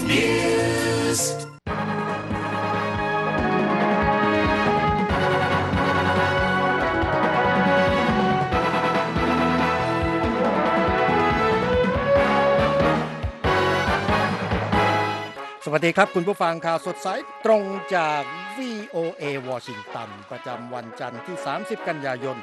Newsสวัสดีครับคุณผู้ฟังข่าวสดใสตรงจาก VOA วอชิงตันประจำวันจันทร์ที่30กันยายน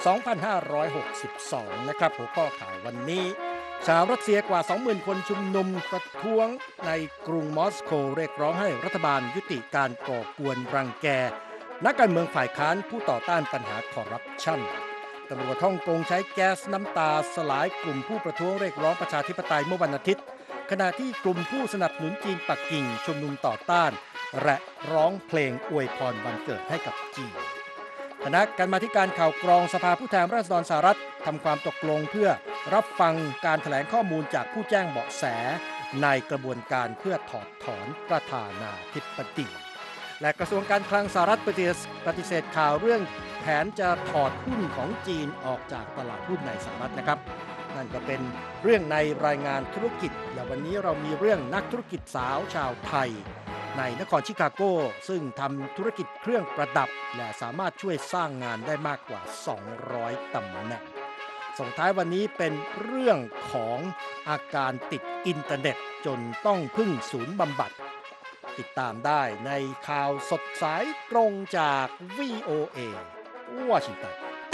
2562นะครับหัวข้อข่าววันนี้ชาวรัสเซียกว่า 20,000 คนชุมนุมประท้วงในกรุงมอสโกเรียกร้องให้รัฐบาลยุติการก่อกวนรังแกนักการเมืองฝ่ายค้านผู้ต่อต้านปัญหาคอร์รัปชันตำรวจฮ่องกงใช้แก๊สน้ำตาสลายกลุ่มผู้ประท้วงเรียกร้องประชาธิปไตยเมื่อวันอาทิตย์ขณะที่กลุ่มผู้สนับสนุนจีนปักกิ่งชุมนุมต่อต้านและร้องเพลงอวยพรวันเกิดให้กับจีนคณะกรรมาธิการข่าวกรองสภาผู้แทนราษฎรสหรัฐทำความตกลงเพื่อรับฟังการแถลงข้อมูลจากผู้แจ้งเบาะแสในกระบวนการเพื่อถอดถอนประธานาธิบดีและกระทรวงการคลังสหรัฐปฏิเสธข่าวเรื่องแผนจะถอดหุ้นของจีนออกจากตลาดหุ้นในสหรัฐนะครับนั่นก็เป็นเรื่องในรายงานธุรกิจและวันนี้เรามีเรื่องนักธุรกิจสาวชาวไทยในนครชิคาโกซึ่งทำธุรกิจเครื่องประดับและสามารถช่วยสร้างงานได้มากกว่า200ตำแหน่งส่งท้ายวันนี้เป็นเรื่องของอาการติดอินเทอร์เน็ตจนต้องพึ่งศูนย์บำบัดติดตามได้ในข่าวสดสายตรงจาก VOA วอชิงตัน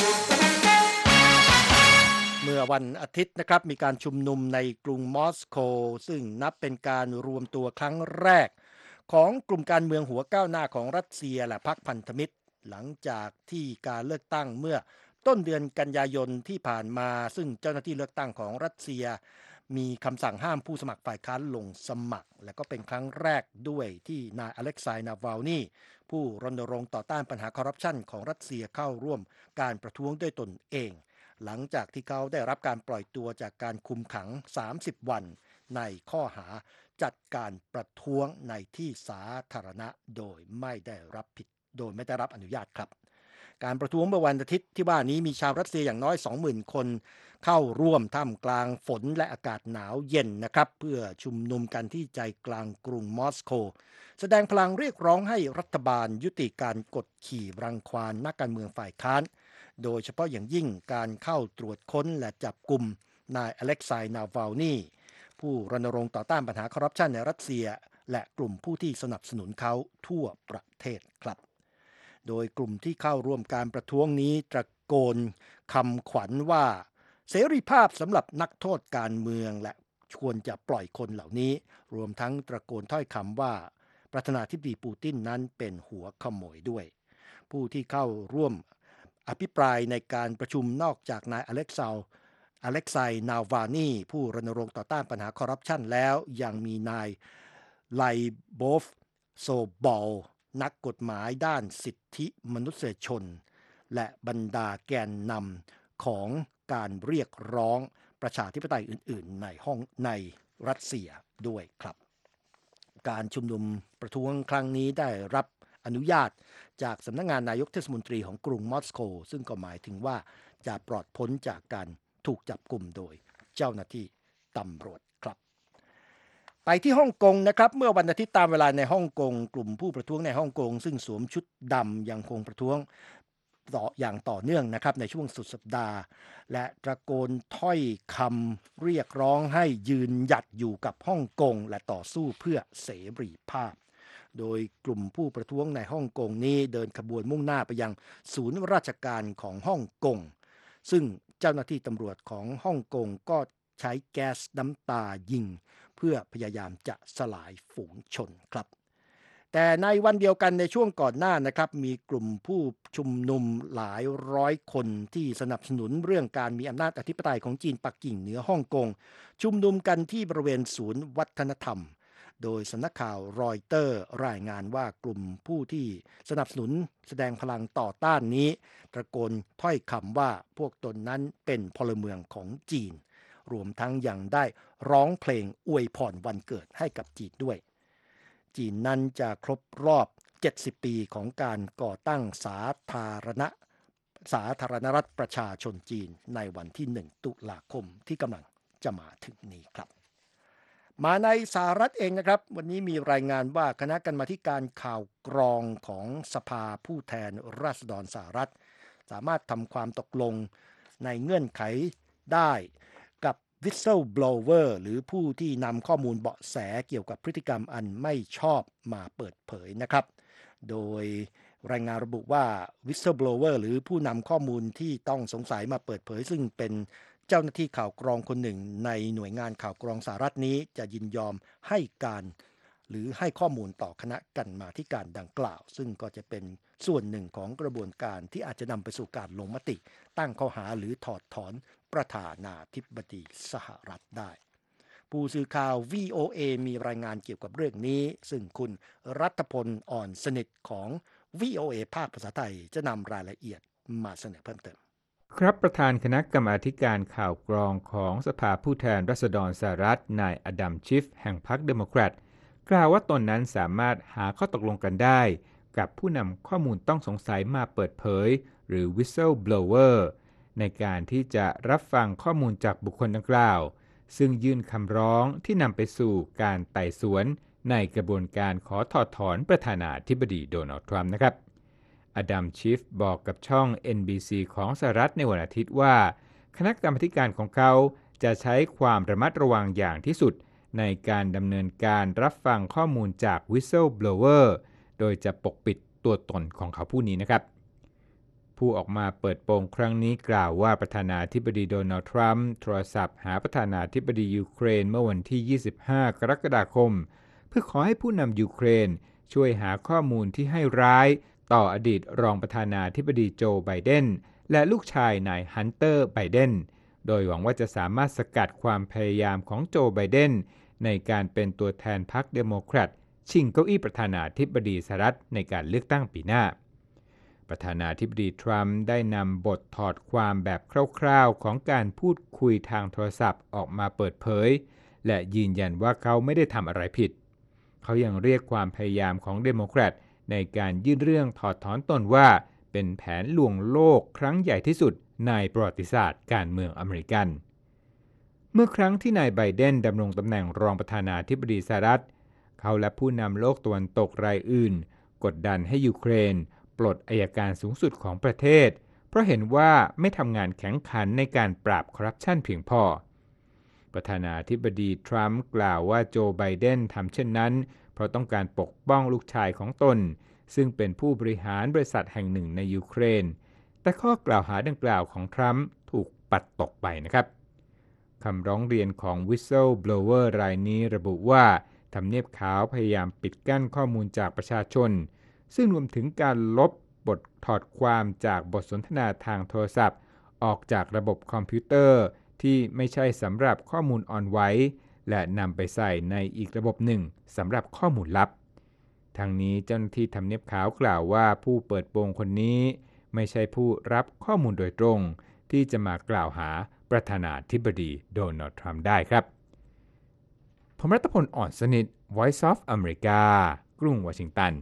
เมื่อวันอาทิตย์นะครับมีการชุมนุมในกรุงมอสโกซึ่งนับเป็นการรวมตัวครั้งแรกของกลุ่มการเมืองหัวก้าวหน้าของรัสเซียและพรรคพันธมิตรหลังจากที่การเลือกตั้งเมื่อต้นเดือนกันยายนที่ผ่านมาซึ่งเจ้าหน้าที่เลือกตั้งของรัสเซียมีคำสั่งห้ามผู้สมัครฝ่ายค้านลงสมัครและก็เป็นครั้งแรกด้วยที่นายอเล็กซายนาวาลนีผู้รณรงค์ต่อต้านปัญหาคอร์รัปชันของรัสเซียเข้าร่วมการประท้วงด้วยตนเองหลังจากที่เขาได้รับการปล่อยตัวจากการคุมขัง30วันในข้อหาจัดการประท้วงในที่สาธารณะโดยไม่ได้รับอนุญาตครับการประท้วงเมื่อวันอาทิตย์ที่ว่านี้มีชาวรัสเซียอย่างน้อย 20,000 คนเข้าร่วมท่ามกลางฝนและอากาศหนาวเย็นนะครับเพื่อชุมนุมกันที่ใจกลางกรุงมอสโกแสดงพลังเรียกร้องให้รัฐบาลยุติการกดขี่รังควานนักการเมืองฝ่ายค้านโดยเฉพาะอย่างยิ่งการเข้าตรวจค้นและจับกุมนายอเล็กซายนาวาลนีผู้รณรงค์ต่อต้านปัญหาคอร์รัปชันในรัสเซียและกลุ่มผู้ที่สนับสนุนเขาทั่วประเทศครับโดยกลุ่มที่เข้าร่วมการประท้วงนี้ตะโกนคำขวัญว่าเสรีภาพสำหรับนักโทษการเมืองและควรจะปล่อยคนเหล่านี้รวมทั้งตะโกนถ้อยคำว่าประธานาธิบดีปูตินนั้นเป็นหัวขโมยด้วยผู้ที่เข้าร่วมอภิปรายในการประชุมนอกจากนายอเล็กซายนาวาลนีผู้รณรงค์ต่อต้านปัญหาคอร์รัปชันแล้วยังมีนายไลโบฟโซบอลนักกฎหมายด้านสิทธิมนุษยชนและบรรดาแกนนำของการเรียกร้องประชาธิปไตยอื่นๆในรัสเซียด้วยครับการชุมนุมประท้วงครั้งนี้ได้รับอนุญาตจากสำนักงานนายกเทศมนตรีของกรุงมอสโกซึ่งก็หมายถึงว่าจะปลอดพ้นจากการถูกจับกุมโดยเจ้าหน้าที่ตำรวจครับไปที่ฮ่องกงนะครับเมื่อวันอาทิตย์ตามเวลาในฮ่องกงกลุ่มผู้ประท้วงในฮ่องกงซึ่งสวมชุดดำยังคงประท้วงอย่างต่อเนื่องนะครับในช่วงสุดสัปดาห์และตะโกนถ้อยคำเรียกร้องให้ยืนหยัดอยู่กับฮ่องกงและต่อสู้เพื่อเสรีภาพโดยกลุ่มผู้ประท้วงในฮ่องกงนี้เดินขบวนมุ่งหน้าไปยังศูนย์ราชการของฮ่องกงซึ่งเจ้าหน้าที่ตำรวจของฮ่องกงก็ใช้แก๊สน้ำตายิงเพื่อพยายามจะสลายฝูงชนครับแต่ในวันเดียวกันในช่วงก่อนหน้านะครับมีกลุ่มผู้ชุมนุมหลายร้อยคนที่สนับสนุนเรื่องการมีอำนาจอธิปไตยของจีนปักกิ่งเหนือฮ่องกงชุมนุมกันที่บริเวณศูนย์วัฒนธรรมโดยสำนักข่าวรอยเตอร์รายงานว่ากลุ่มผู้ที่สนับสนุนแสดงพลังต่อต้านนี้ตะโกนถ้อยคำว่าพวกตนนั้นเป็นพลเมืองของจีนรวมทั้งยังได้ร้องเพลงอวยพรวันเกิดให้กับจีนด้วยจีนนั้นจะครบรอบ70 ปีของการก่อตั้งสาธารณรัฐประชาชนจีนในวันที่1 ตุลาคมที่กำลังจะมาถึงนี้ครับมาในสหรัฐเองนะครับวันนี้มีรายงานว่าคณะกรรมาธิการข่าวกรองของสภาผู้แทนราษฎรสหรัฐสามารถทำความตกลงในเงื่อนไขได้กับ whistleblower หรือผู้ที่นำข้อมูลเบาะแสเกี่ยวกับพฤติกรรมอันไม่ชอบมาเปิดเผยนะครับโดยรายงานระบุว่า whistleblower หรือผู้นำข้อมูลที่ต้องสงสัยมาเปิดเผยซึ่งเป็นเจ้าหน้าที่ข่าวกรองคนหนึ่งในหน่วยงานข่าวกรองสหรัฐนี้จะยินยอมให้การหรือให้ข้อมูลต่อคณะกรรมาธิการดังกล่าวซึ่งก็จะเป็นส่วนหนึ่งของกระบวนการที่อาจจะนำไปสู่การลงมติตั้งข้อหาหรือถอดถอนประธานาธิบดีสหรัฐได้ผู้สื่อข่าว VOA มีรายงานเกี่ยวกับเรื่องนี้ซึ่งคุณรัฐพลอ่อนสนิทของ VOA ภาคภาษาไทยจะนำรายละเอียดมาเสนอเพิ่มเติมครับประธานคณะกรรมาธิการข่าวกรองของสภาผู้แทนราษฎรสหรัฐนายอดัมชิฟแห่งพรรคเดโมแครตกล่าวว่าตนนั้นสามารถหาข้อตกลงกันได้กับผู้นำข้อมูลต้องสงสัยมาเปิดเผยหรือ whistleblower ในการที่จะรับฟังข้อมูลจากบุคคลดังกล่าวซึ่งยื่นคำร้องที่นำไปสู่การไต่สวนในกระบวนการขอถอดถอนประธานาธิบดีโดนัลด์ทรัมป์นะครับอดัมชิฟบอกกับช่อง NBC ของสหรัฐในวันอาทิตย์ว่าคณะกรรมาการของเขาจะใช้ความระมัดระวังอย่างที่สุดในการดำเนินการรับฟังข้อมูลจาก whistleblower โดยจะปกปิดตัวตนของเขาผู้นี้นะครับผู้ออกมาเปิดโปงครั้งนี้กล่าวว่าประธานาธิบดีโดนัลด์ทรัมป์โทรศัพท์หาประธานาธิบดียูเครนเมื่อวันที่ 25 กรกฎาคมเพื่อขอให้ผู้นำยูเครนช่วยหาข้อมูลที่ให้ร้ายต่ออดีตรองประธานาธิบดีโจไบเดนและลูกชายนายฮันเตอร์ไบเดนโดยหวังว่าจะสามารถสกัดความพยายามของโจไบเดนในการเป็นตัวแทนพรรคเดโมแครตชิงเก้าอี้ประธานาธิบดีสหรัฐในการเลือกตั้งปีหน้าประธานาธิบดีทรัมป์ได้นำบทถอดความแบบคร่าวๆของการพูดคุยทางโทรศัพท์ออกมาเปิดเผยและยืนยันว่าเขาไม่ได้ทำอะไรผิดเขายังเรียกความพยายามของเดโมแครตในการยื่นเรื่องถอดถอนตนว่าเป็นแผนลวงโลกครั้งใหญ่ที่สุดในประวัติศาสตร์การเมืองอเมริกันเมื่อครั้งที่นายไบเดนดำรงตำแหน่งรองประธานาธิบดีสหรัฐเขาและผู้นำโลกตะวันตกรายอื่นกดดันให้ยูเครนปลดอัยการสูงสุดของประเทศเพราะเห็นว่าไม่ทำงานแข็งขันในการปราบคอร์รัปชันเพียงพอประธานาธิบดีทรัมป์กล่าวว่าโจไบเดนทำเช่นนั้นเพราะต้องการปกป้องลูกชายของตนซึ่งเป็นผู้บริหารบริษัทแห่งหนึ่งในยูเครนแต่ข้อกล่าวหาดังกล่าวของทรัมป์ถูกปัดตกไปนะครับคำร้องเรียนของ whistleblower รายนี้ระบุว่าทำเนียบขาวพยายามปิดกั้นข้อมูลจากประชาชนซึ่งรวมถึงการลบบทถอดความจากบทสนทนาทางโทรศัพท์ออกจากระบบคอมพิวเตอร์ที่ไม่ใช่สำหรับข้อมูลอ่อนไหวและนำไปใส่ในอีกระบบหนึ่งสำหรับข้อมูลลับทางนี้เจ้าหน้าที่ทำเนียบขาวกล่าวว่าผู้เปิดโปงคนนี้ไม่ใช่ผู้รับข้อมูลโดยตรงที่จะมากล่าวหาประธานาธิบดีโดนัลด์ทรัมป์ได้ครับผมรัตพลอ่อนสนิท Voice of America กรุงวอชิงตัน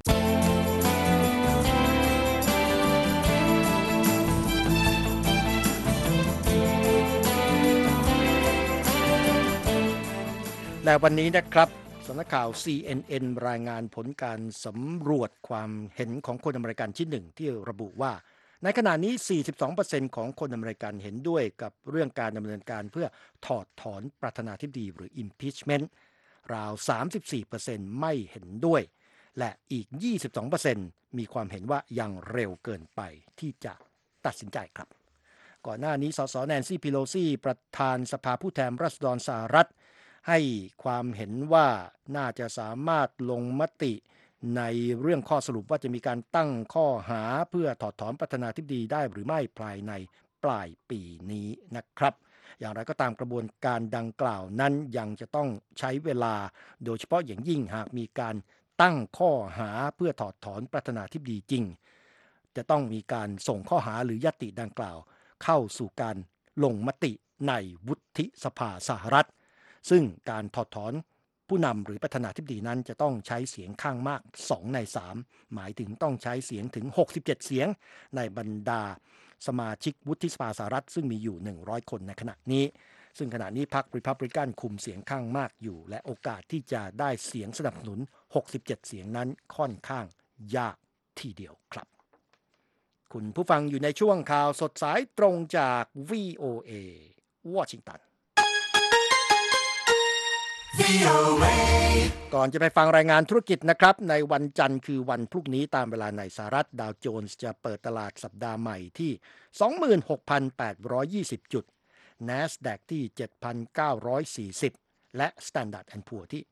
และวันนี้นะครับสำนักข่าว CNN รายงานผลการสำรวจความเห็นของคนอเมริกันชิ้นหนึ่งที่ระบุว่าในขณะนี้ 42% ของคนอเมริกันเห็นด้วยกับเรื่องการดำเนินการเพื่อถอดถอนประธานาธิบดีหรือ impeachment ราว 34% ไม่เห็นด้วยและอีก 22% มีความเห็นว่ายังเร็วเกินไปที่จะตัดสินใจครับก่อนหน้านี้สสแนนซี่ เพโลซีประธานสภาผู้แทนราษฎรสหรัฐให้ความเห็นว่าน่าจะสามารถลงมติในเรื่องข้อสรุปว่าจะมีการตั้งข้อหาเพื่อถอดถอนประธานาธิบดีได้หรือไม่ภายในปลายปีนี้นะครับอย่างไรก็ตามกระบวนการดังกล่าวนั้นยังจะต้องใช้เวลาโดยเฉพาะอย่างยิ่งหากมีการตั้งข้อหาเพื่อถอดถอนประธานาธิบดีจริงจะต้องมีการส่งข้อหาหรือญัตติดังกล่าวเข้าสู่การลงมติในวุฒิสภาสหรัฐซึ่งการถอดถอนผู้นำหรือประธานาธิบดีนั้นจะต้องใช้เสียงข้างมาก2ใน3หมายถึงต้องใช้เสียงถึง67เสียงในบรรดาสมาชิกวุฒิสภาสหรัฐซึ่งมีอยู่100คนในขณะนี้ซึ่งขณะนี้พรรครีพับลิกันคุมเสียงข้างมากอยู่และโอกาสที่จะได้เสียงสนับสนุน67เสียงนั้นค่อนข้างยากทีเดียวครับคุณผู้ฟังอยู่ในช่วงข่าวสดสายตรงจาก VOA วอชิงตันก่อนจะไปฟังรายงานธุรกิจนะครับในวันจันทร์คือวันพรุ่งนี้ตามเวลาในสหรัฐดาวโจนส์จะเปิดตลาดสัปดาห์ใหม่ที่ 26,820 จุด NASDAQ ที่ 7,940 และ Standard & Poor's ที่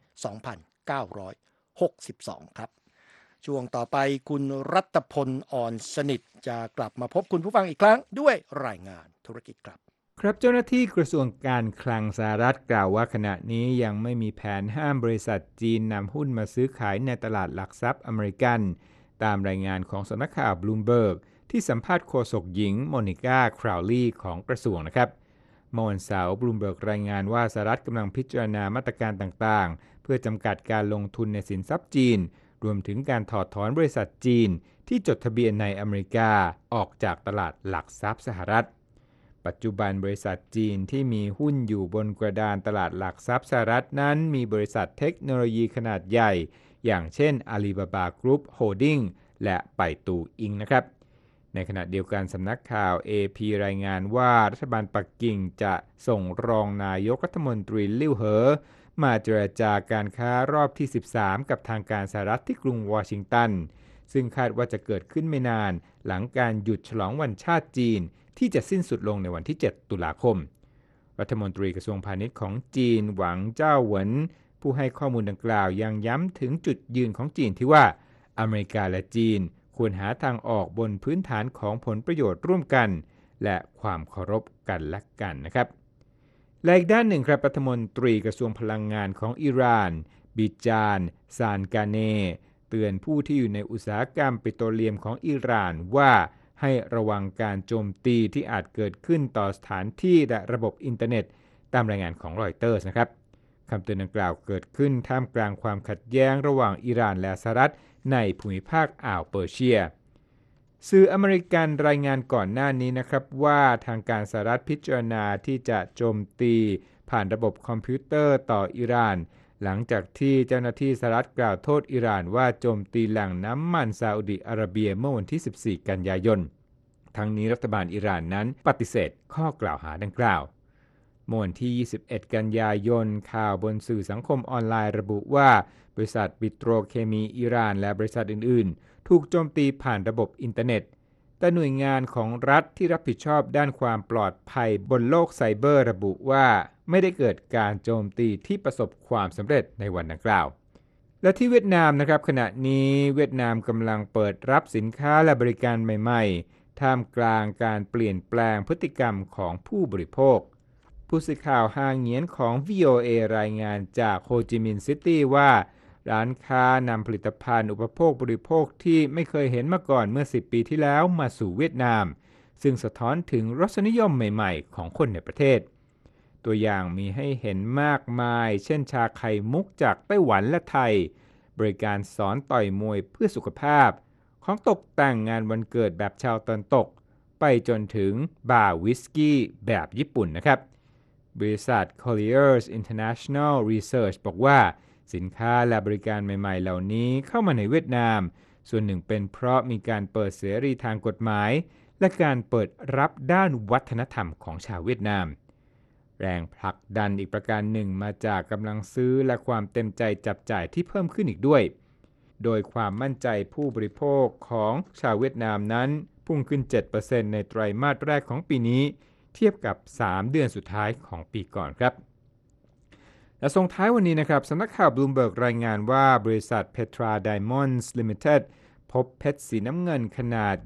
2,962 ครับช่วงต่อไปคุณรัตพล อ่อนสนิทจะกลับมาพบคุณผู้ฟังอีกครั้งด้วยรายงานธุรกิจครับครับเจ้าหน้าที่กระทรวงการคลังสหรัฐกล่าวว่าขณะนี้ยังไม่มีแผนห้ามบริษัทจีนนำหุ้นมาซื้อขายในตลาดหลักทรัพย์อเมริกันตามรายงานของสำนักข่าวบลูมเบิร์กที่สัมภาษณ์โฆษกหญิงโมนิก้าคราวลีย์ของกระทรวงนะครับเมื่อวันเสาร์บลูมเบิร์กรายงานว่าสหรัฐกำลังพิจารณามาตรการต่างๆเพื่อจำกัดการลงทุนในสินทรัพย์จีนรวมถึงการถอดถอนบริษัทจีนที่จดทะเบียนในอเมริกาออกจากตลาดหลักทรัพย์สหรัฐปัจจุบันบริษัทจีนที่มีหุ้นอยู่บนกระดานตลาดหลักทรัพย์สหรัฐนั้นมีบริษัทเทคโนโลยีขนาดใหญ่อย่างเช่น Alibaba Group Holding และไปตูอิงนะครับในขณะเดียวกันสำนักข่าว AP รายงานว่ารัฐบาลปักกิ่งจะส่งรองนายกรัฐมนตรีลิ่วเหอมาเจรจาการค้ารอบที่ 13 กับทางการสหรัฐที่กรุงวอชิงตันซึ่งคาดว่าจะเกิดขึ้นไม่นานหลังการหยุดฉลองวันชาติจีนที่จะสิ้นสุดลงในวันที่ 7 ตุลาคมรัฐมนตรีกระทรวงพาณิชย์ของจีนหวังเจ้าเหวินผู้ให้ข้อมูลดังกล่าวยังย้ำถึงจุดยืนของจีนที่ว่าอเมริกาและจีนควรหาทางออกบนพื้นฐานของผลประโยชน์ร่วมกันและความเคารพกันและกันนะครับและอีกด้านหนึ่งครับรัฐมนตรีกระทรวงพลังงานของอิหร่านบิจานซานกาเนเตือนผู้ที่อยู่ในอุตสาหกรรมปิโตรเลียมของอิหร่านว่าให้ระวังการโจมตีที่อาจเกิดขึ้นต่อสถานที่และระบบอินเทอร์เน็ตตามรายงานของรอยเตอร์สนะครับคำเตือนดังกล่าวเกิดขึ้นท่ามกลางความขัดแย้งระหว่างอิหร่านและสหรัฐในภูมิภาคอ่าวเปอร์เซียสื่ออเมริกันรายงานก่อนหน้านี้นะครับว่าทางการสหรัฐพิจารณาที่จะโจมตีผ่านระบบคอมพิวเตอร์ต่ออิหร่านหลังจากที่เจ้าหน้าที่สหรัฐกล่าวโทษอิหร่านว่าโจมตีแหล่งน้ำมันซาอุดิอาระเบียเมื่อวันที่ 14 กันยายนทั้งนี้รัฐบาลอิหร่านนั้นปฏิเสธข้อกล่าวหาดังกล่าวเมื่อวันที่ 21 กันยายนข่าวบนสื่อสังคมออนไลน์ระบุว่าบริษัทปิโตรเคมีอิหร่านและบริษัทอื่นๆถูกโจมตีผ่านระบบอินเทอร์เน็ตแต่หน่วยงานของรัฐที่รับผิดชอบด้านความปลอดภัยบนโลกไซเบอร์ระบุว่าไม่ได้เกิดการโจมตีที่ประสบความสำเร็จในวันดังกล่าวและที่เวียดนามนะครับขณะนี้เวียดนามกำลังเปิดรับสินค้าและบริการใหม่ๆท่ามกลางการเปลี่ยนแปลงพฤติกรรมของผู้บริโภคผู้สื่อข่าวฮางเงียนของ VOA รายงานจากโฮจิมินห์ซิตี้ว่าร้านค้านำผลิตภัณฑ์อุปโภคบริโภคที่ไม่เคยเห็นมาก่อนเมื่อ10 ปีที่แล้วมาสู่เวียดนามซึ่งสะท้อนถึงรสนิยมใหม่ๆของคนในประเทศตัวอย่างมีให้เห็นมากมายเช่นชาไข่มุกจากไต้หวันและไทยบริการสอนต่อยมวยเพื่อสุขภาพของตกแต่งงานวันเกิดแบบชาวตะวันตกไปจนถึงบาร์วิสกี้แบบญี่ปุ่นนะครับบริษัท Colliers International Research บอกว่าสินค้าและบริการใหม่ๆเหล่านี้เข้ามาในเวียดนามส่วนหนึ่งเป็นเพราะมีการเปิดเสรีทางกฎหมายและการเปิดรับด้านวัฒนธรรมของชาวเวียดนามแรงผลักดันอีกประการหนึ่งมาจากกำลังซื้อและความเต็มใจจับจ่ายที่เพิ่มขึ้นอีกด้วยโดยความมั่นใจผู้บริโภคของชาวเวียดนามนั้นพุ่งขึ้น 7% ในไตรมาสแรกของปีนี้เทียบกับ3 เดือนสุดท้ายของปีก่อนครับและส่งท้ายวันนี้นะครับสำนักข่าวบลูมเบิร์กรายงานว่าบริษัท Petra Diamonds Limited พบเพชรสีน้ำเงินขนาด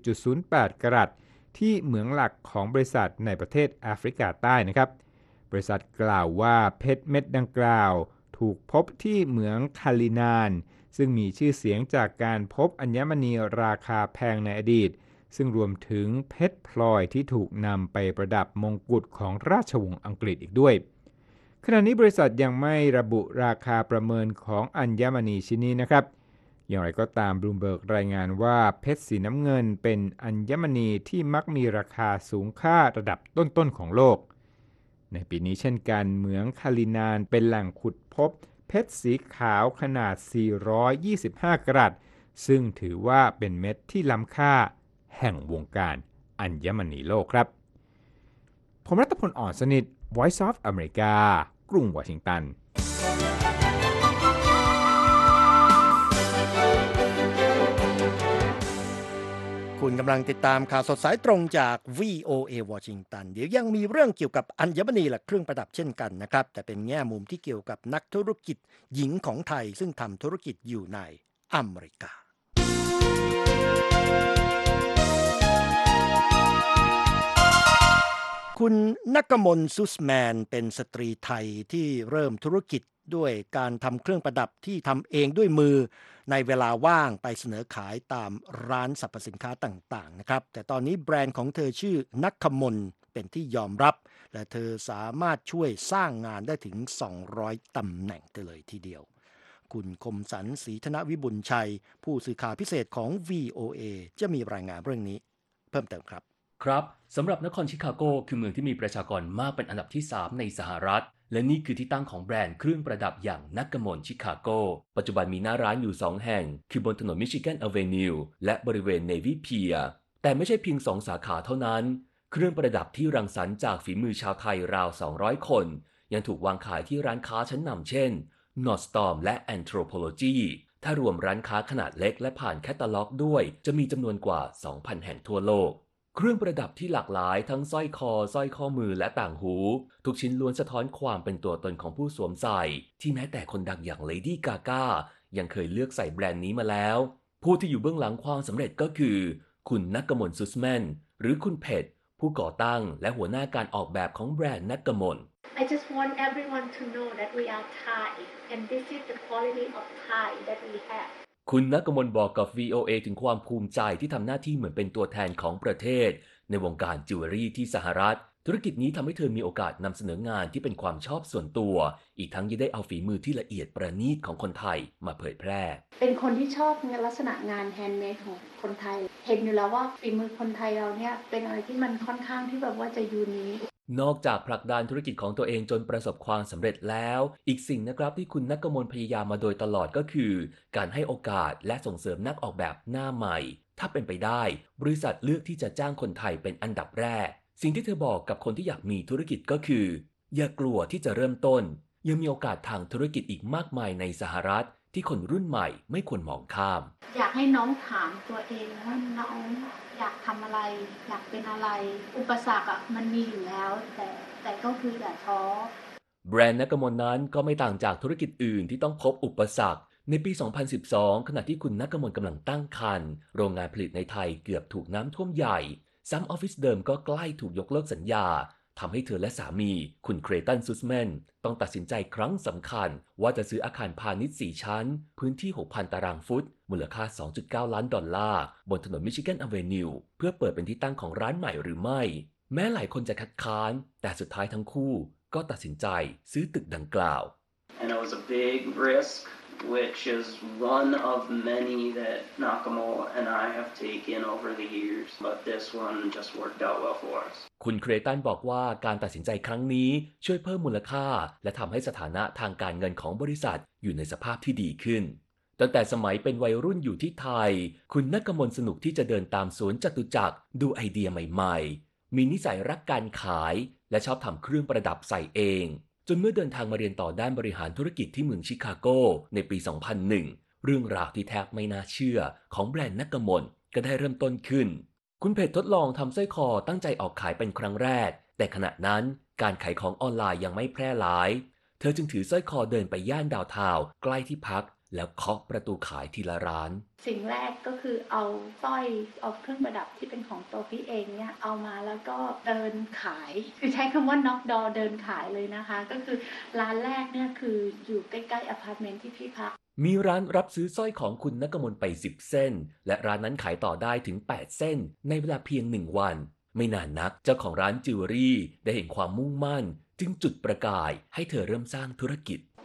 20.08 กะรัตที่เหมืองหลักของบริษัทในประเทศแอฟริกาใต้นะครับบริษัทกล่าวว่าเพชรเม็ดดังกล่าวถูกพบที่เหมืองคาลินานซึ่งมีชื่อเสียงจากการพบอัญมณีราคาแพงในอดีตซึ่งรวมถึงเพชรพลอยที่ถูกนำไปประดับมงกุฎของราชวงศ์อังกฤษอีกด้วยขณะนี้บริษัทยังไม่ระบุราคาประเมินของอัญมณีชิ้นนี้นะครับอย่างไรก็ตามบลูมเบิร์กรายงานว่าเพชรสีน้ำเงินเป็นอัญมณีที่มักมีราคาสูงค่าระดับต้นๆของโลกในปีนี้เช่นกันเหมืองคาลินานเป็นแหล่งขุดพบเพชรสีขาวขนาด 425 กรัตซึ่งถือว่าเป็นเม็ดที่ล้ำค่าแห่งวงการอัญมณีโลกครับผมรัตพล อ่อนสนิท Voice of America กรุงวอชิงตันคุณกำลังติดตามข่าวสดสายตรงจาก VOA วอชิงตันเดี๋ยวยังมีเรื่องเกี่ยวกับอัญมณีและเครื่องประดับเช่นกันนะครับแต่เป็นแง่มุมที่เกี่ยวกับนักธุรกิจหญิงของไทยซึ่งทำธุรกิจอยู่ในอเมริกาคุณนักมลซุสแมนเป็นสตรีไทยที่เริ่มธุรกิจด้วยการทำเครื่องประดับที่ทำเองด้วยมือในเวลาว่างไปเสนอขายตามร้านสรรพสินค้าต่างๆนะครับแต่ตอนนี้แบรนด์ของเธอชื่อนักมลเป็นที่ยอมรับและเธอสามารถช่วยสร้างงานได้ถึง200ตำแหน่งเลยทีเดียวคุณคมสันต์ ศรีธนวิบุญชัยผู้สื่อข่าวพิเศษของ VOA จะมีรายงานเรื่องนี้เพิ่มเติมครับครับสำหรับนครชิคาโกคือเมืองที่มีประชากรมากเป็นอันดับที่3ในสหรัฐและนี่คือที่ตั้งของแบรนด์เครื่องประดับอย่างนักมลชิคาโกปัจจุบันมีหน้าร้านอยู่2แห่งคือบนถนนมิชิแกนอเวนิวและบริเวณเนวีเพียร์แต่ไม่ใช่เพียง2สาขาเท่านั้นเครื่องประดับที่รังสรรค์จากฝีมือชาวไทยราว200คนยังถูกวางขายที่ร้านค้าชั้นนำเช่น Nordstrom และ Anthropologie ถ้ารวมร้านค้าขนาดเล็กและผ่านแคตตาล็อกด้วยจะมีจำนวนกว่า 2,000 แห่งทั่วโลกเครื่องประดับที่หลากหลายทั้งสร้อยคอสร้อยข้อมือและต่างหูทุกชิ้นล้วนสะท้อนความเป็นตัวตนของผู้สวมใส่ที่แม้แต่คนดังอย่างเลดี้กาก้ายังเคยเลือกใส่แบรนด์นี้มาแล้วผู้ที่อยู่เบื้องหลังความสำเร็จก็คือคุณนักมลซุสแมนหรือคุณเพชรผู้ก่อตั้งและหัวหน้าการออกแบบของแบรนด์นักมล I just want everyone to know that we are Thai and this is the quality of Thai that we have คุณนักมลบอกกับ VOA ถึงความภูมิใจที่ทำหน้าที่เหมือนเป็นตัวแทนของประเทศในวงการจิวเวลรี่ที่สหรัฐธุรกิจนี้ทำให้เธอมีโอกาสนำเสนองานที่เป็นความชอบส่วนตัวอีกทั้งยังได้เอาฝีมือที่ละเอียดประณีตของคนไทยมาเผยแพร่เป็นคนที่ชอบลักษณะงานแฮนด์เมดของคนไทยเห็นอยู่แล้วว่าฝีมือคนไทยเราเนี่ยเป็นอะไรที่มันค่อนข้างที่แบบว่าจะยูนิคนอกจากผลักดันธุรกิจของตัวเองจนประสบความสำเร็จแล้วอีกสิ่งนะครับที่คุณนักมลพยายามมาโดยตลอดก็คือการให้โอกาสและส่งเสริมนักออกแบบหน้าใหม่ถ้าเป็นไปได้บริษัทเลือกที่จะจ้างคนไทยเป็นอันดับแรกสิ่งที่เธอบอกกับคนที่อยากมีธุรกิจก็คืออย่ากลัวที่จะเริ่มต้นยังมีโอกาสทางธุรกิจอีกมากมายในสหรัฐที่คนรุ่นใหม่ไม่ควรมองข้ามอยากให้น้องถามตัวเองว่าน้องอยากทำอะไรอยากเป็นอะไรอุปสรรคมันมีอยู่แล้วแต่ก็คืออย่าท้อแบรนด์นักมลนั้นก็ไม่ต่างจากธุรกิจอื่นที่ต้องพบอุปสรรคในปี 2012 ขณะที่คุณนักมลกำลังตั้งครรภ์โรงงานผลิตในไทยเกือบถูกน้ำท่วมใหญ่ซ้ำออฟฟิศเดิมก็ใกล้ถูกยกเลิกสัญญาทำให้เธอและสามีคุณเครตันซุสแมนต้องตัดสินใจครั้งสำคัญว่าจะซื้ออาคารพาณิชย์ 4 ชั้นพื้นที่ 6,000 ตารางฟุตมูลค่า 2.9 ล้านดอลลาร์บนถนนมิชิแกนอเวนิวเพื่อเปิดเป็นที่ตั้งของร้านใหม่หรือไม่แม้หลายคนจะคัดค้านแต่สุดท้ายทั้งคู่ก็ตัดสินใจซื้อตึกดังกล่าว And it was a big risk.Which is one of many that Nakamo and I have taken over the years, but this one just worked out well for us. คุณเครตันบอกว่าการตัดสินใจครั้งนี้ช่วยเพิ่มมูลค่าและทำให้สถานะทางการเงินของบริษัทอยู่ในสภาพที่ดีขึ้นตั้งแต่สมัยเป็นวัยรุ่นอยู่ที่ไทยคุณนักมลสนุกที่จะเดินตามสวนจตุจักรดูไอเดียใหม่ๆมีนิสัยรักการขายและชอบทำเครื่องประดับใส่เองจนเมื่อเดินทางมาเรียนต่อด้านบริหารธุรกิจที่เมืองชิคาโกในปี 2001 เรื่องราวที่แทบไม่น่าเชื่อของแบรนด์นักมลก็ได้เริ่มต้นขึ้นคุณเพจทดลองทำสร้อยคอตั้งใจออกขายเป็นครั้งแรกแต่ขณะนั้นการขายของออนไลน์ยังไม่แพร่หลายเธอจึงถือสร้อยคอเดินไปย่านดาวน์ทาวน์ใกล้ที่พักแล้วเคาะประตูขายทีละร้านสิ่งแรกก็คือเอาสร้อยเอาเครื่องประดับที่เป็นของตัวพี่เองเนี่ยเอามาแล้วก็เดินขายคือใช้คำว่า knock door เดินขายเลยนะคะก็คือร้านแรกเนี่ยคืออยู่ใกล้ๆอพาร์ตเมนต์ที่พี่พักมีร้านรับซื้อสร้อยของคุณนักมลไป10 เส้นและร้านนั้นขายต่อได้ถึง8 เส้นในเวลาเพียง1 วันไม่นานนักเจ้าของร้านจิวเวลรี่ได้เห็นความมุ่งมั่นจึงจุดประกายให้เธอเริ่มสร้างธุรกิจ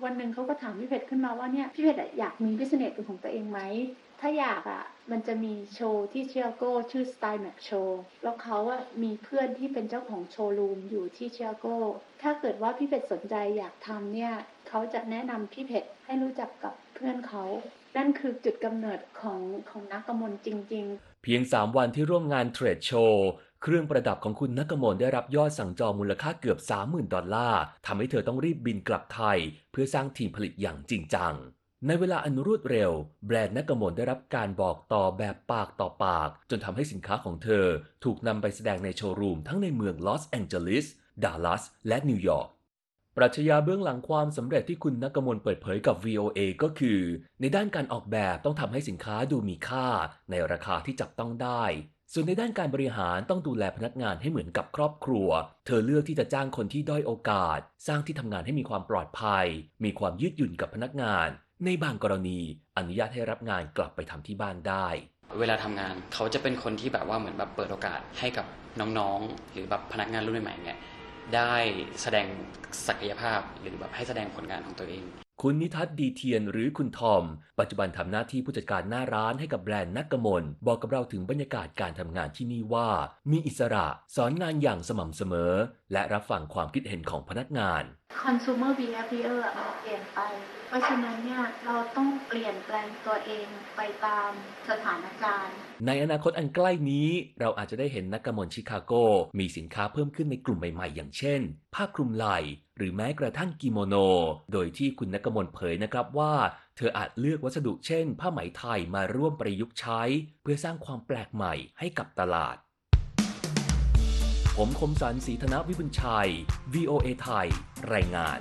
วันหนึ่งเขาก็ถามพี่เพชรขึ้นมาว่าเนี่ยพี่เพชรอยากมีบิสเนสเป็นของตัวเองไหมถ้าอยากมันจะมีโชว์ที่ชิคาโกชื่อ Style Map Show แล้วเขามีเพื่อนที่เป็นเจ้าของโชว์รูมอยู่ที่ชิคาโกถ้าเกิดว่าพี่เพชรสนใจอยากทำเนี่ยเขาจะแนะนำพี่เพชรให้รู้จักกับเพื่อนเขานั่นคือจุดกำเนิดของนักกมลจริงๆเพียง3 วันที่ร่วมงานเทรดโชว์เครื่องประดับของคุณนักกมลได้รับยอดสั่งจองมูลค่าเกือบ $30,000 ทำให้เธอต้องรีบบินกลับไทยเพื่อสร้างทีมผลิตอย่างจริงจังในเวลาอันรวดเร็วแบรนด์นักกมลได้รับการบอกต่อแบบปากต่อปากจนทำให้สินค้าของเธอถูกนำไปแสดงในโชว์รูมทั้งในเมืองลอสแองเจลิสดัลลัสและนิวยอร์กปรัชญาเบื้องหลังความสำเร็จที่คุณนักกมลเปิดเผยกับ VOA ก็คือในด้านการออกแบบต้องทำให้สินค้าดูมีค่าในราคาที่จับต้องได้ส่วนในด้านการบริหารต้องดูแลพนักงานให้เหมือนกับครอบครัวเธอเลือกที่จะจ้างคนที่ด้อยโอกาสสร้างที่ทำงานให้มีความปลอดภัยมีความยืดหยุ่นกับพนักงานในบางกรณีอนุญาตให้รับงานกลับไปทำที่บ้านได้เวลาทำงานเขาจะเป็นคนที่แบบว่าเหมือนแบบเปิดโอกาสให้กับน้องๆหรือแบบพนักงานรุ่นใหม่ๆเนี่ยได้แสดงศักยภาพหรือแบบให้แสดงผลงานของตัวเองคุณนิทัศน์ดีเทียนหรือคุณทอมปัจจุบันทำหน้าที่ผู้จัดการหน้าร้านให้กับแบรนด์นักกมลบอกกับเราถึงบรรยากาศการทำงานที่นี่ว่ามีอิสระสอนงานอย่างสม่ำเสมอและรับฟังความคิดเห็นของพนักงาน consumer behavior มันเปลี่ยนไปเพราะฉะนั้นเนี่ยเราต้องเปลี่ยนแปลงตัวเองไปตามสถานการณ์ในอนาคตอันใกล้นี้เราอาจจะได้เห็นนักกมลชิคาโกมีสินค้าเพิ่มขึ้นในกลุ่มใหม่ๆอย่างเช่นผ้าคลุมไหล่หรือแม้กระทั่งกิโมโนโดยที่คุณนักกมลเผยนะครับว่าเธออาจเลือกวัสดุเช่นผ้าไหมไทยมาร่วมประยุกต์ใช้เพื่อสร้างความแปลกใหม่ให้กับตลาดผมคมสันต์ศรีธนวิบุญชัย VOA ไทยรายงาน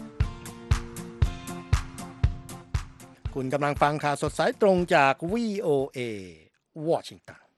คุณกำลังฟังข่าวสดสายตรงจาก VOA วอชิงตัน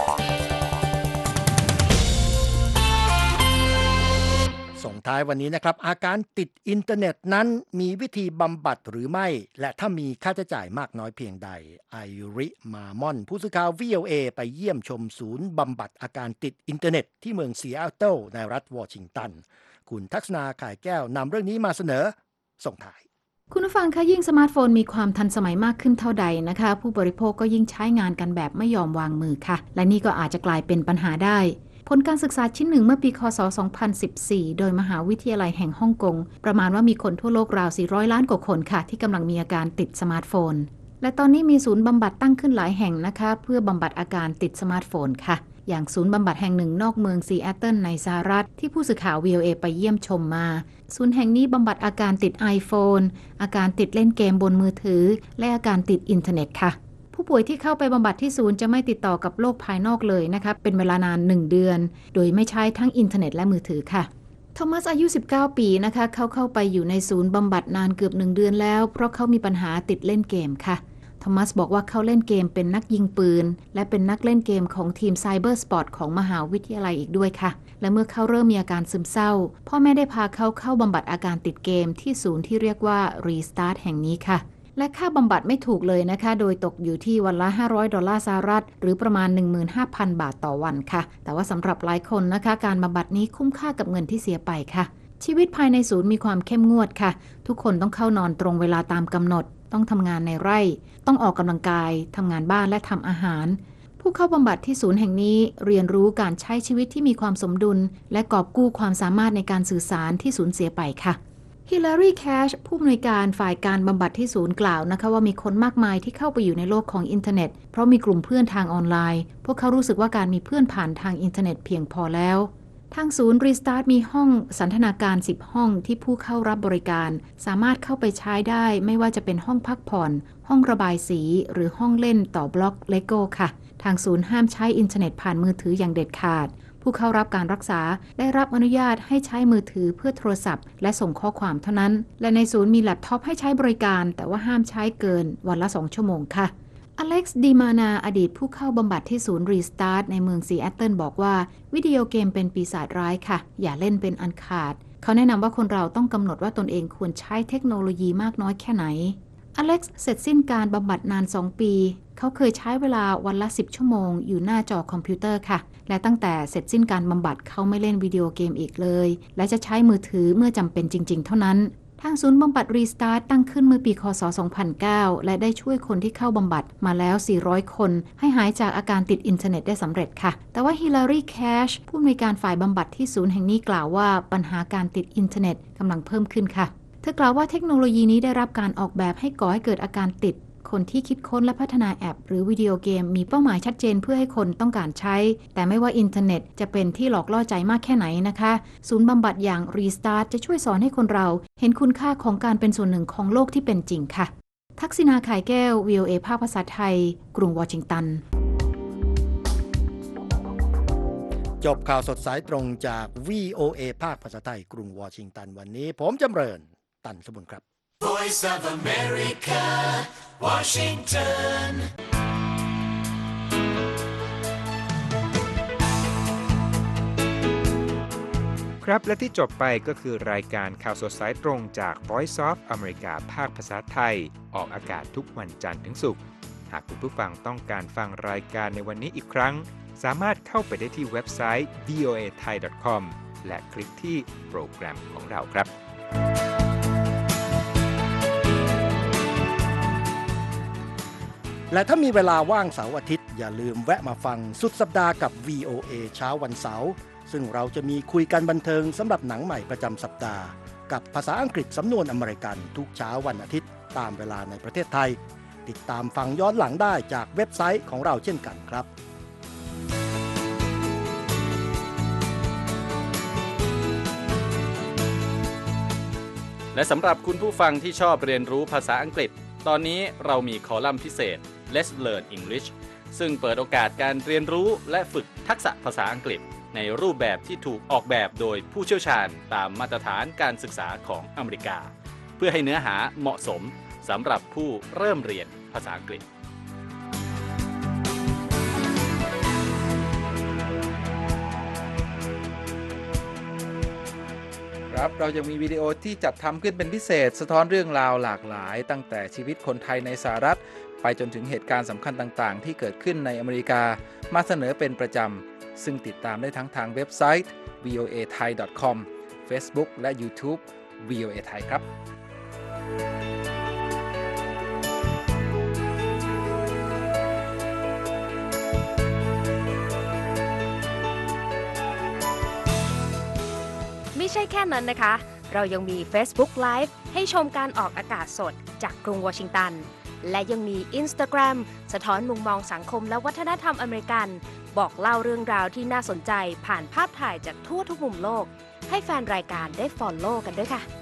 ส่งท้ายวันนี้นะครับอาการติดอินเทอร์เน็ตนั้นมีวิธีบำบัดหรือไม่และถ้ามีค่าใช้จ่ายมากน้อยเพียงใดไอริมามอนผู้สื่อข่าว VOA ไปเยี่ยมชมศูนย์บำบัดอาการติดอินเทอร์เน็ตที่เมืองซีแอตเทิลในรัฐวอชิงตันคุณทักษณาข่ายแก้วนำเรื่องนี้มาเสนอส่งท้ายคุณผู้ฟังคะยิ่งสมาร์ทโฟนมีความทันสมัยมากขึ้นเท่าใดนะคะผู้บริโภคก็ยิ่งใช้งานกันแบบไม่ยอมวางมือค่ะและนี่ก็อาจจะกลายเป็นปัญหาได้ผลการศึกษาชิ้นหนึ่งเมื่อปีคศ 2014 โดยมหาวิทยาลัยแห่งฮ่องกงประมาณว่ามีคนทั่วโลกราว 400 ล้านกว่าคนค่ะที่กำลังมีอาการติดสมาร์ทโฟนและตอนนี้มีศูนย์บำบัดตั้งขึ้นหลายแห่งนะคะเพื่อบำบัดอาการติดสมาร์ทโฟนค่ะอย่างศูนย์บำบัดแห่งหนึ่งนอกเมืองซีแอตเทิลในสหรัฐที่ผู้สื่อข่าว VOA ไปเยี่ยมชมมาศูนย์แห่งนี้บำบัดอาการติด iPhone อาการติดเล่นเกมบนมือถือและอาการติดอินเทอร์เน็ตค่ะผู้ป่วยที่เข้าไปบำบัดที่ศูนย์จะไม่ติดต่อกับโลกภายนอกเลยนะคะเป็นเวลานาน1 เดือนโดยไม่ใช้ทั้งอินเทอร์เน็ตและมือถือค่ะโทมัสอายุ 19 ปีนะคะเขาเข้าไปอยู่ในศูนย์บำบัดนานเกือบ1 เดือนแล้วเพราะเขามีปัญหาติดเล่นเกมค่ะโทมัสบอกว่าเขาเล่นเกมเป็นนักยิงปืนและเป็นนักเล่นเกมของทีมไซเบอร์สปอร์ตของมหาวิทยาลัยอีกด้วยค่ะและเมื่อเขาเริ่มมีอาการซึมเศร้าพ่อแม่ได้พาเขาเข้าบำบัดอาการติดเกมที่ศูนย์ที่เรียกว่า Restart แห่งนี้ค่ะและค่าบำบัดไม่ถูกเลยนะคะโดยตกอยู่ที่วันละ$500สหรัฐหรือประมาณ 15,000 บาทต่อวันค่ะแต่ว่าสำหรับหลายคนนะคะการบำบัดนี้คุ้มค่ากับเงินที่เสียไปค่ะชีวิตภายในศูนย์มีความเข้มงวดค่ะทุกคนต้องเข้านอนตรงเวลาตามกำหนดต้องทำงานในไร่ต้องออกกำลังกายทำงานบ้านและทำอาหารผู้เข้าบำบัดที่ศูนย์แห่งนี้เรียนรู้การใช้ชีวิตที่มีความสมดุลและกอบกู้ความสามารถในการสื่อสารที่สูญเสียไปค่ะฮิลลารีแคชผู้อำนวยการฝ่ายการบำบัดที่ศูนย์กล่าวนะคะว่ามีคนมากมายที่เข้าไปอยู่ในโลกของอินเทอร์เน็ตเพราะมีกลุ่มเพื่อนทางออนไลน์พวกเขารู้สึกว่าการมีเพื่อนผ่านทางอินเทอร์เน็ตเพียงพอแล้วทางศูนย์ Restart มีห้องสันทนาการ10ห้องที่ผู้เข้ารับบริการสามารถเข้าไปใช้ได้ไม่ว่าจะเป็นห้องพักผ่อนห้องระบายสีหรือห้องเล่นต่อบล็อกเลโก้ค่ะทางศูนย์ห้ามใช้อินเทอร์เน็ตผ่านมือถืออย่างเด็ดขาดผู้เข้ารับการรักษาได้รับอนุญาตให้ใช้มือถือเพื่อโทรศัพท์และส่งข้อความเท่านั้นและในศูนย์มีแล็ปท็อปให้ใช้บริการแต่ว่าห้ามใช้เกินวันละ2 ชั่วโมงค่ะอเล็กซ์ดีมานาอดีตผู้เข้าบำบัดที่ศูนย์ Restart ในเมืองซีแอตเทิลบอกว่าวิดีโอเกมเป็นปีศาจร้ายค่ะอย่าเล่นเป็นอันขาดเขาแนะนำว่าคนเราต้องกำหนดว่าตนเองควรใช้เทคโนโลยีมากน้อยแค่ไหนอเล็กซ์เสร็จสิ้นการบำบัดนาน2 ปีเขาเคยใช้เวลาวันละ10 ชั่วโมงอยู่หน้าจอคอมพิวเตอร์ค่ะและตั้งแต่เสร็จสิ้นการบำบัดเขาไม่เล่นวิดีโอเกมอีกเลยและจะใช้มือถือเมื่อจำเป็นจริงๆเท่านั้นทางศูนย์บำบัดรีสตาร์ตตั้งขึ้นเมื่อปีคศ 2009 และได้ช่วยคนที่เข้าบำบัดมาแล้ว 400 คนให้หายจากอาการติดอินเทอร์เน็ตได้สำเร็จค่ะแต่ว่าฮิลลารีแคชผู้อำนวยการฝ่ายบำบัดที่ศูนย์แห่งนี้กล่าวว่าปัญหาการติดอินเทอร์เน็ตกำลังเพิ่มขึ้นค่ะเธอกล่าวว่าเทคโนโลยีนี้ได้รับการออกแบบให้ก่อให้เกิดอาการติดคนที่คิดค้นและพัฒนาแอปหรือวิดีโอเกมมีเป้าหมายชัดเจนเพื่อให้คนต้องการใช้แต่ไม่ว่าอินเทอร์เน็ตจะเป็นที่หลอกล่อใจมากแค่ไหนนะคะศูนย์บำบัดอย่าง Restart จะช่วยสอนให้คนเราเห็นคุณค่าของการเป็นส่วนหนึ่งของโลกที่เป็นจริงค่ะทักษิณา ข่ายแก้ว VOA ภาคภาษาไทยกรุงวอชิงตันจบข่าวสดสายตรงจาก VOA ภาคภาษาไทยกรุงวอชิงตันวันนี้ผมจำเริญตันสมุนครับ Voice of America, Washington. ครับและที่จบไปก็คือรายการข่าวสดสายตรงจาก Voice of America ภาคภาษาไทยออกอากาศทุกวันจันทร์ถึงศุกร์หากคุณผู้ฟังต้องการฟังรายการในวันนี้อีกครั้งสามารถเข้าไปได้ที่เว็บไซต์ voathai.com และคลิกที่โปรแกรมของเราครับและถ้ามีเวลาว่างเสาร์อาทิตย์อย่าลืมแวะมาฟังสุดสัปดาห์กับ VOA เช้าวันเสาร์ซึ่งเราจะมีคุยกันบันเทิงสำหรับหนังใหม่ประจำสัปดาห์กับภาษาอังกฤษสำนวนอเมริกันทุกเช้าวันอาทิตย์ตามเวลาในประเทศไทยติดตามฟังย้อนหลังได้จากเว็บไซต์ของเราเช่นกันครับและสำหรับคุณผู้ฟังที่ชอบเรียนรู้ภาษาอังกฤษตอนนี้เรามีคอลัมน์พิเศษ Let's Learn English ซึ่งเปิดโอกาสการเรียนรู้และฝึกทักษะภาษาอังกฤษในรูปแบบที่ถูกออกแบบโดยผู้เชี่ยวชาญตามมาตรฐานการศึกษาของอเมริกาเพื่อให้เนื้อหาเหมาะสมสำหรับผู้เริ่มเรียนภาษาอังกฤษครับเรายังมีวิดีโอที่จัดทำขึ้นเป็นพิเศษสะท้อนเรื่องราวหลากหลายตั้งแต่ชีวิตคนไทยในสหรัฐไปจนถึงเหตุการณ์สำคัญต่างๆที่เกิดขึ้นในอเมริกามาเสนอเป็นประจำซึ่งติดตามได้ทั้งทางเว็บไซต์ voathai.com Facebook และ YouTube VOA Thai ครับไม่ใช่แค่นั้นนะคะเรายังมี Facebook Live ให้ชมการออกอากาศสดจากกรุงวอชิงตันและยังมี Instagram สะท้อนมุมมองสังคมและวัฒนธรรมอเมริกันบอกเล่าเรื่องราวที่น่าสนใจผ่านภาพถ่ายจากทั่วทุกมุมโลกให้แฟนรายการได้ follow กันด้วยค่ะ